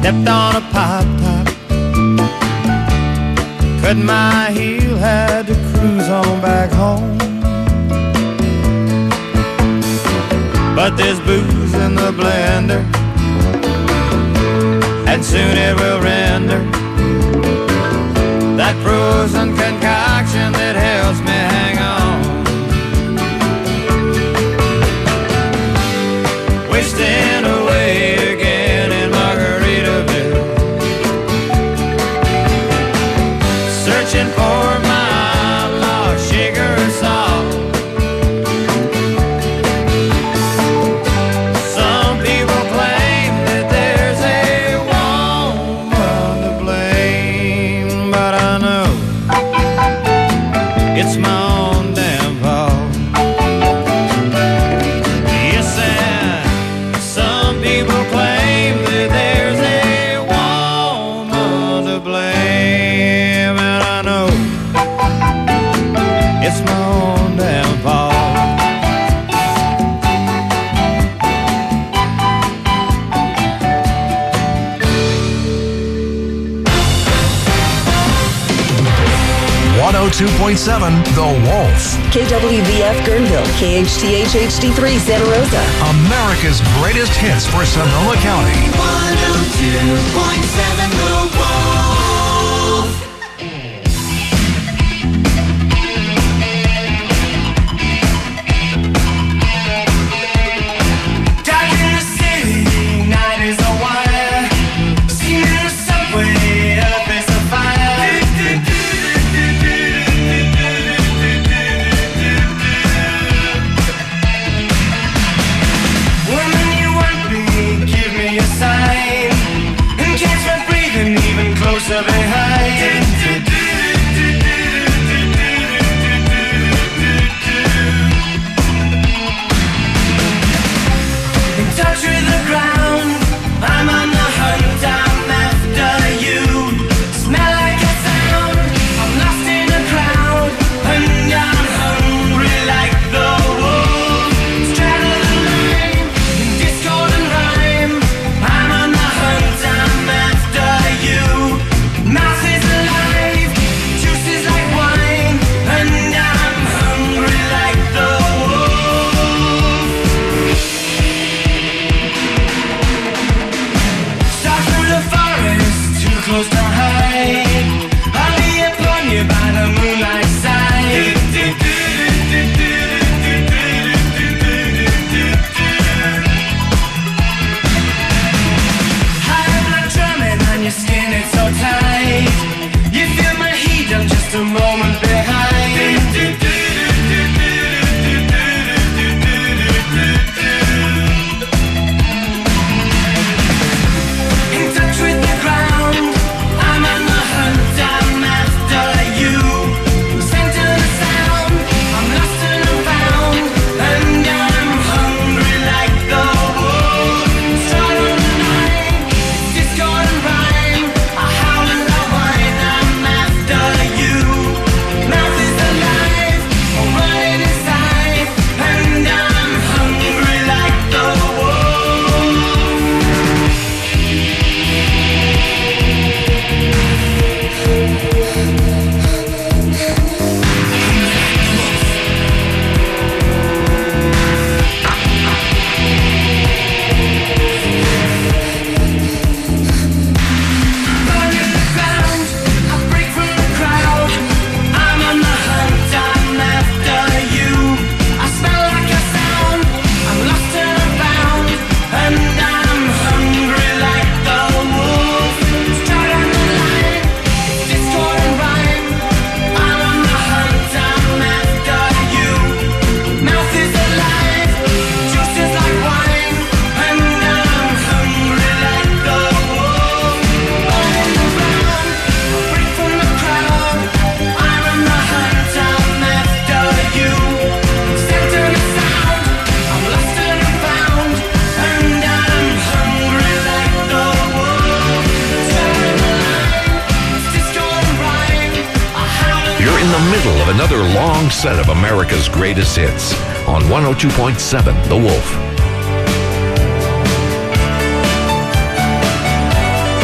stepped on a pop top, cut my heel, had to cruise on back home. But there's booze in the blender, and soon it will render that frozen concoction that helps me hang on. Wasting away again in Margaritaville, searching for my lost sugar salt. Some people claim that there's a woman to blame, but I know it's my own damn fault. Yes, and some people claim that there's a woman to blame, and I know it's my own damn fault. 102.7 The Wolf. KWVF Guerneville, KHTH HD3 Santa Rosa. America's greatest hits for Sonoma County. 102.7 The Wolf. Dark in the city, night is a wire. Seen in the subway, earth is a fire. Woman, you want me, give me a sign. And catch my breathing even closer behind. In touch with the ground, I'm on the hunt, I'm after you. Smell like a sound, I'm lost in a crowd, and I'm hungry like the wolf. Straddle the line, in discord and rhyme, I'm on the hunt, I'm after you. Mouth is alive, juice is like wine, and I'm hungry like the wolf. Start through the forest, too close to hide. I'll be upon you by the moonlight side. High blood drumming on your skin, it's so tight. You feel my heat, I'm just a moment behind. In touch with the ground, I'm on the hunt, I'm after you. Scent of the sound, I'm lost and I'm found, and I'm hungry like the wolf. Stride on the line, it's discord and rhyme. I howl and I whine, I'm after you. Mouth is alive, I'm running inside, and I'm hungry like the wolf. Burn in the ground, I break from the crowd. I'm on the hunt, I'm after you. I smell like a sound, I'm lost and I'm found, and I'm hungry like the wolf. Stride on the line, it's discord and rhyme. I'm on the hunt, I'm after you. Mouth is alive, juice is like wine, and I'm hungry like the wolf. Burn in the ground, I break from the crowd. I'm on the hunt, I'm after you. Scent of the sound, I'm lost and I'm found, and I'm hungry like the wolf. Stride the line, it's discord and rhyme. I howl and You're in the middle of another long set of America's greatest hits on 102.7 The Wolf.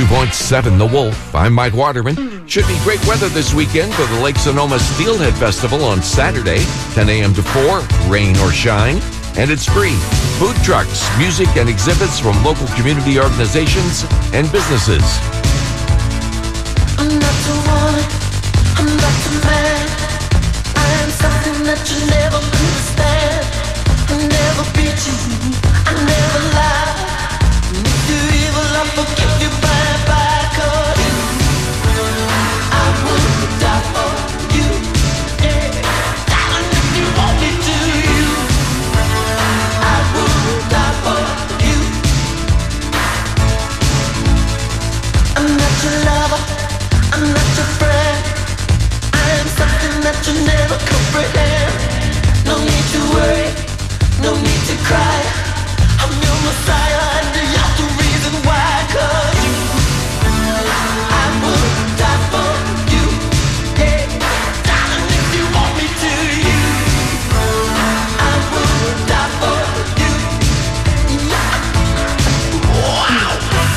102.7 The Wolf. I'm Mike Waterman. Should be great weather this weekend for the Lake Sonoma Steelhead Festival on Saturday, 10 a.m. to 4, rain or shine. And it's free. Food trucks, music, and exhibits from local community organizations and businesses. I'm not the woman, I'm not the man. I am something that you never understand. I never beat you, I never lie. And if you're evil, I'll forgive you bye-bye. 'Cause I would die for you, yeah. Darling, if you want me to, I would die for you. I'm not your lover, I'm not your friend. I am something that you never comprehend. No need to worry, no need to cry. I'm your Messiah and you're the reason why. 'Cause I would die for you, yeah. Darling, if you want me to, I would die for you, yeah. Wow.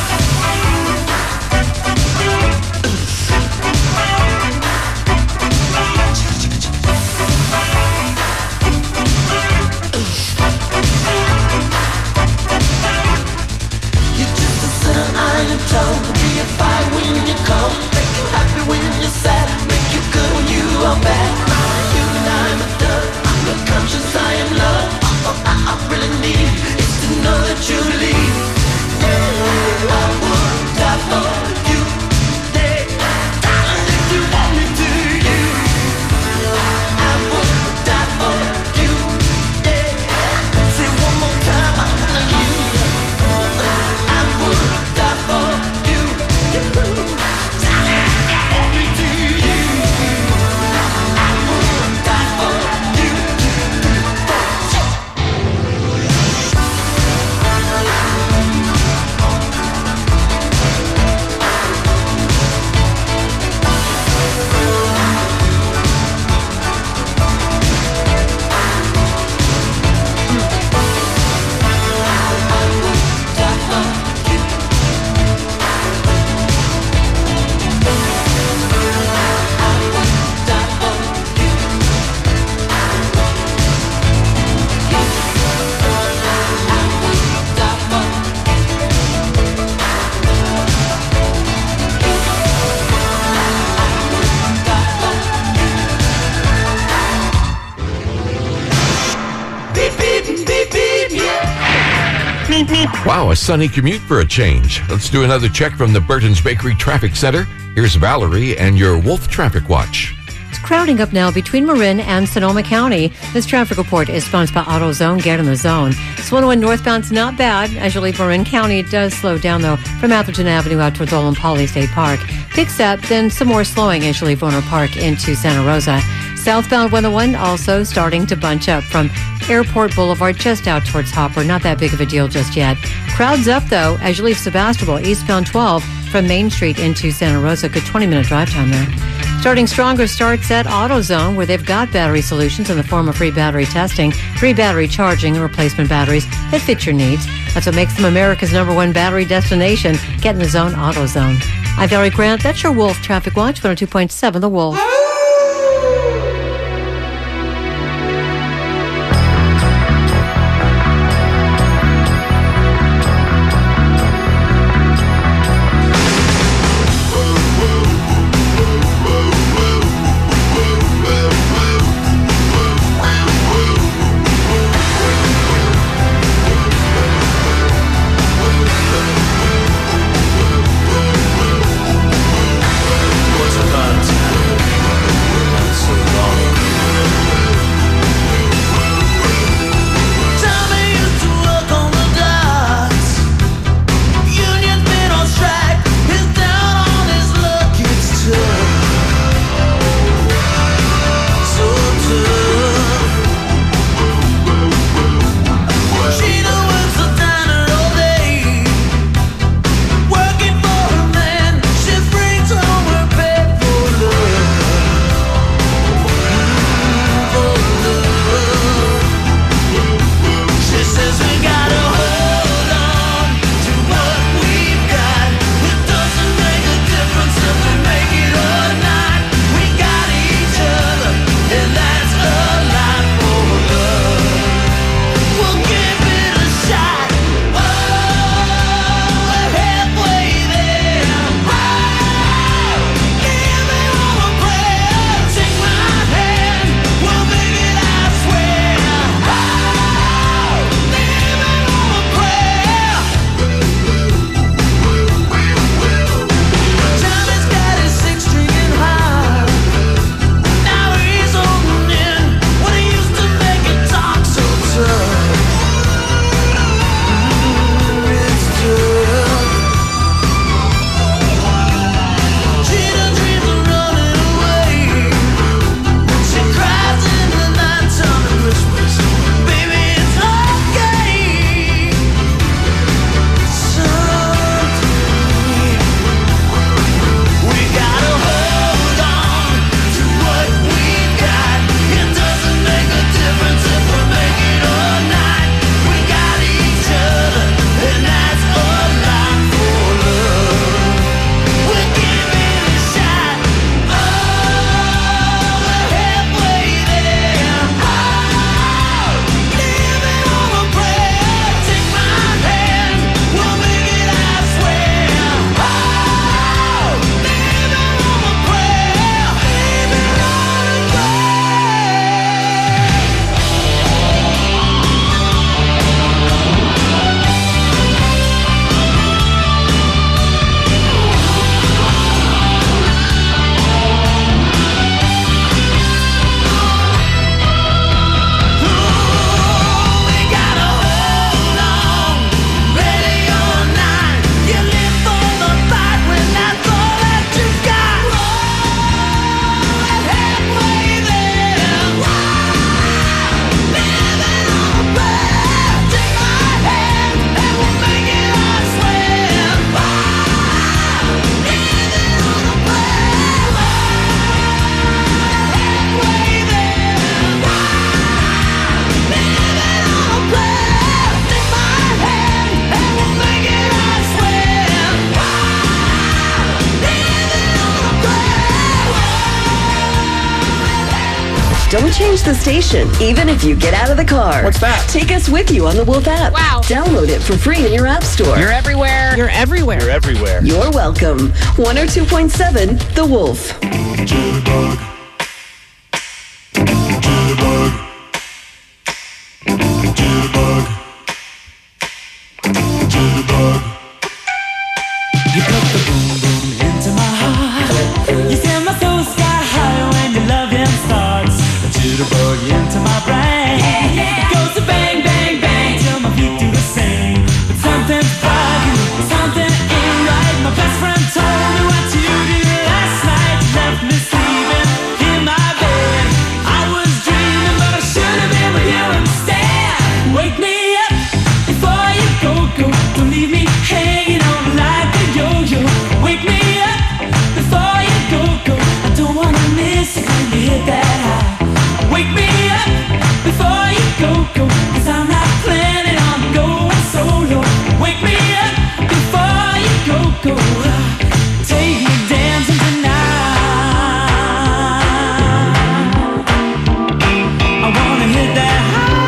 You're just a sinner, I am told. Be a fire when you're cold. Make you happy when you're sad. Make you good when you are bad. I'm human, I'm a dove. I'm your conscience, I am love. All I really need is to know that you believe. Yeah, I would die for you. Yeah, darling, if you want me to, I would die for you. Yeah, say one more time, I wanna you. I would die for you. Darling, if you want me to, I would die for you. Beep, beep, beep, beep, yeah. Beep, beep. Wow, a sunny commute for a change. Let's do another check from the Burton's Bakery Traffic Center. Here's Valerie and your Wolf Traffic Watch. It's crowding up now between Marin and Sonoma County. This traffic report is sponsored by AutoZone. Get in the zone. 101 northbound's not bad. As you leave Marin County, it does slow down, though, from Atherton Avenue out towards Olin Poly State Park. Picks up, then some more slowing as you leave Warner Park into Santa Rosa. Southbound 101 also starting to bunch up from Airport Boulevard just out towards Hopper. Not that big of a deal just yet. Crowds up, though, as you leave Sebastopol, eastbound 12 from Main Street into Santa Rosa. Good 20-minute drive time there. Starting stronger starts at AutoZone, where they've got battery solutions in the form of free battery testing, free battery charging, and replacement batteries that fit your needs. That's what makes them America's #1 battery destination. Get in the zone, AutoZone. I'm Valerie Grant. That's your Wolf Traffic Watch, 102.7 The Wolf. Once upon a time, Don't change the station, even if you get out of the car. What's that? Take us with you on the Wolf app. Wow. Download it for free in your app store. You're everywhere. You're everywhere. You're everywhere. You're welcome. 102.7 The Wolf. You put the boom boom into my heart. You send my soul sky high when your loving starts. A jitterbug into my brain. It goes to bang bang bang till my feet do the same. But something's bugging, something ain't right. My best friend told me what you did last night. You left me sleeping in my bed. I was dreaming, but I should have been with you instead. Wake me up before you go. Don't leave me hanging on like a yo-yo. Wake me up before you go. I don't wanna miss it when you hit that high. Wake me up before you go. 'Cause I'm not planning on going solo. Wake me up before you go. Take me dancing tonight. I wanna hit that high.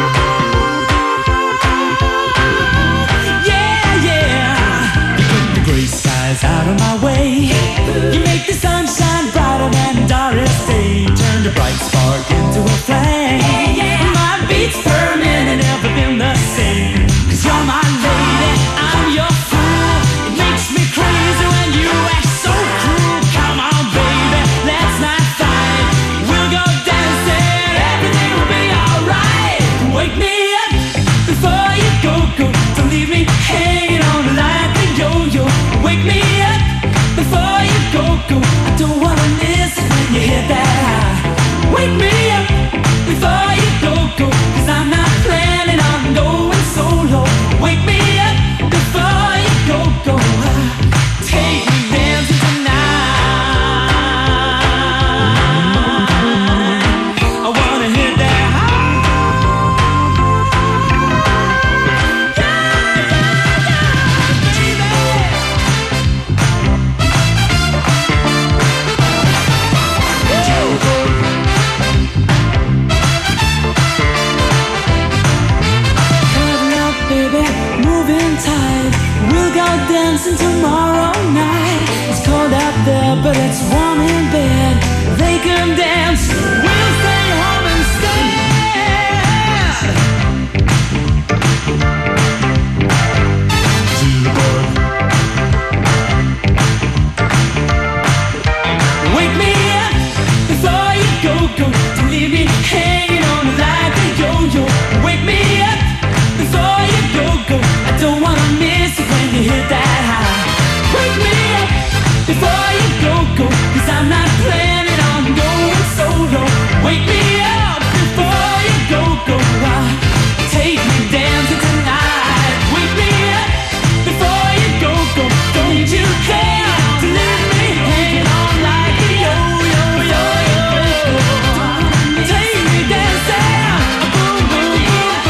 Yeah, yeah. You put the gray skies out of my way. You make the sunshine brighter than Doris Day. Turn the bright spark into a flame. My beats per minute never been the same. 'Cause you're my lady, I'm your fool. It makes me crazy when you act so cruel. Come on, baby, let's not fight. We'll go dancing, everything will be alright. Wake me up before you go. Don't leave me hanging on like a yo-yo. Wake me up before you go. I don't wanna miss it when you hit that high. Wake me up before you go. 'Cause I'm not planning on going solo. Wake me up before you go. Take me dancing tonight. I wanna hit that high. Cuddle up, baby, moving tight. We'll go dancing tomorrow night. It's cold out there, but it's warm in bed. They can dance, we'll stay home instead. Wake me up before you go. Don't leave me hanging on like a yo-yo. Wake me up before you go. I don't wanna miss it when you hit that high. Wake me up before you go. 'Cause I'm not planning on going solo. Wake me up before you go. Take me dancing tonight. Wake me up before you go. Don't you care to leave me hanging on like a yo-yo. Take me dancing, boom, boom, boom.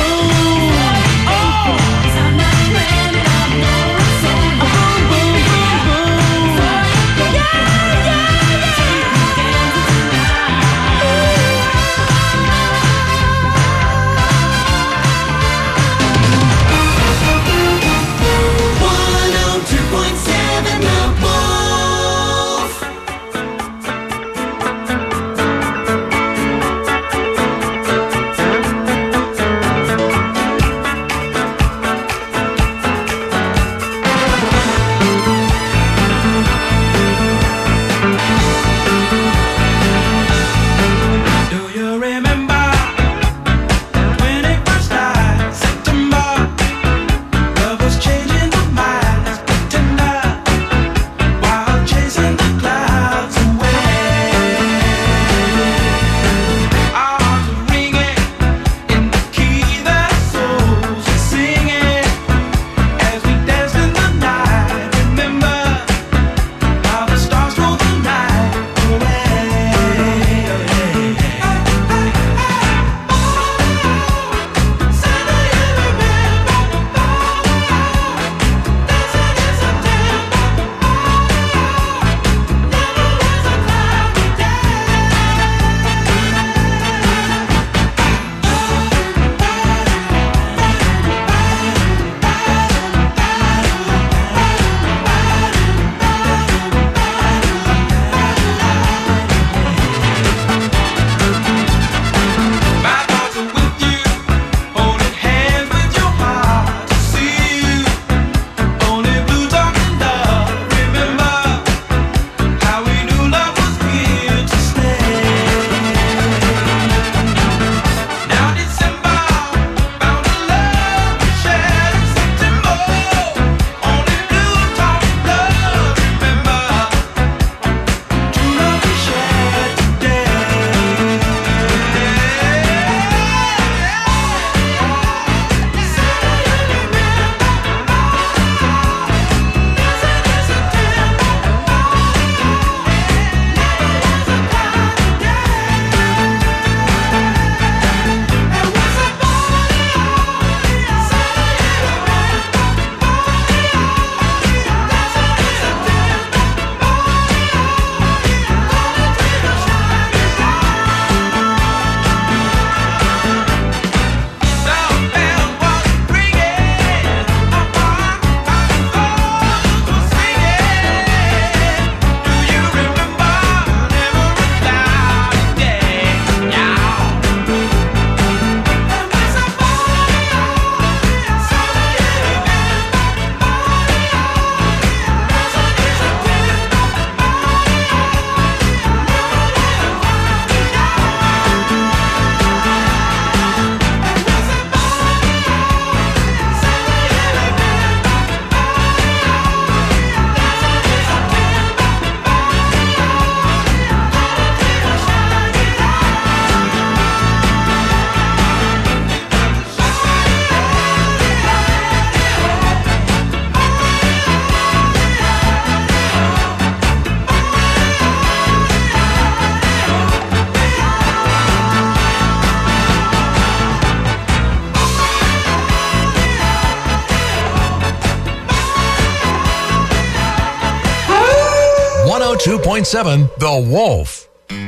102.7 The Wolf.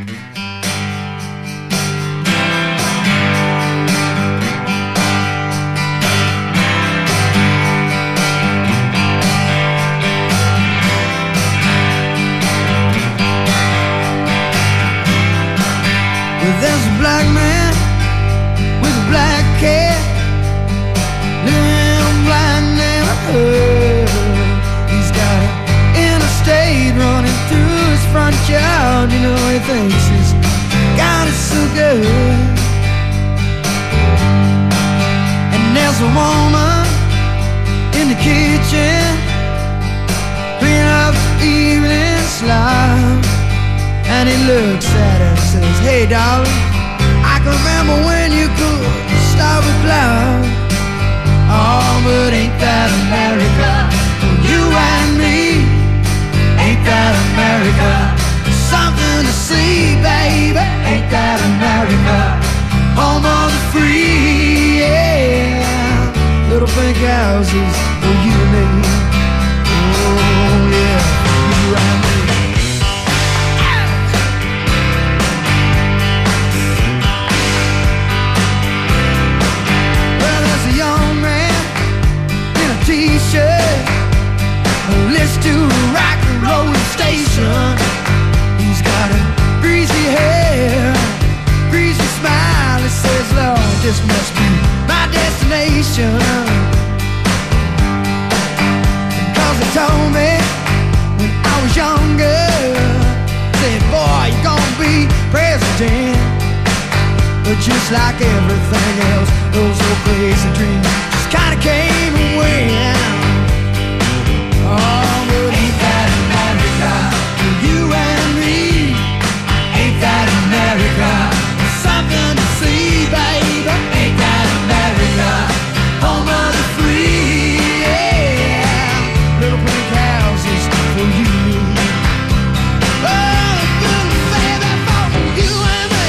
Well, there's a black man with a black cat living in a blind neighborhood. He's got an interstate running through his front yard. You know, he thinks he's got it so good. And there's a woman in the kitchen cleaning up the evening slime. And he looks at her and says, hey darling, I can remember when you could stop a cloud. Oh, but ain't that America? You and me, ain't that America? Something to see, baby, ain't that America? Home of the free, yeah. Little pink houses for you and me. Oh yeah, you and me. T-shirt, list to a rock and roll station. He's got a greasy hair, greasy smile. He says, Lord, this must be my destination. Cause he told me when I was younger, said, boy, you're gonna be president. But just like everything else, those old crazy dreams just kinda came and went. Oh, but ain't that America? For you and me, ain't that America? Something to see, baby, ain't that America? Home of the free, yeah. Little pink houses for you and me. Oh, good baby, for you and me.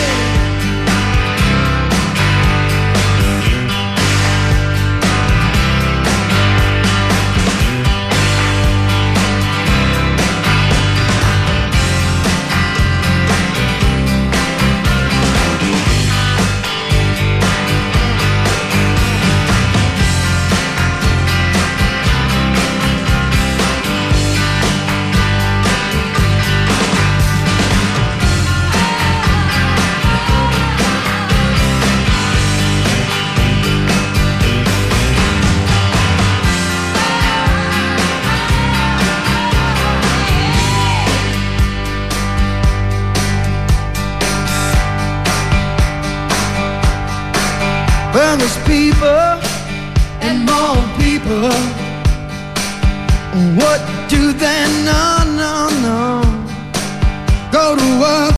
Well, there's people and more people. What do they know? Go to work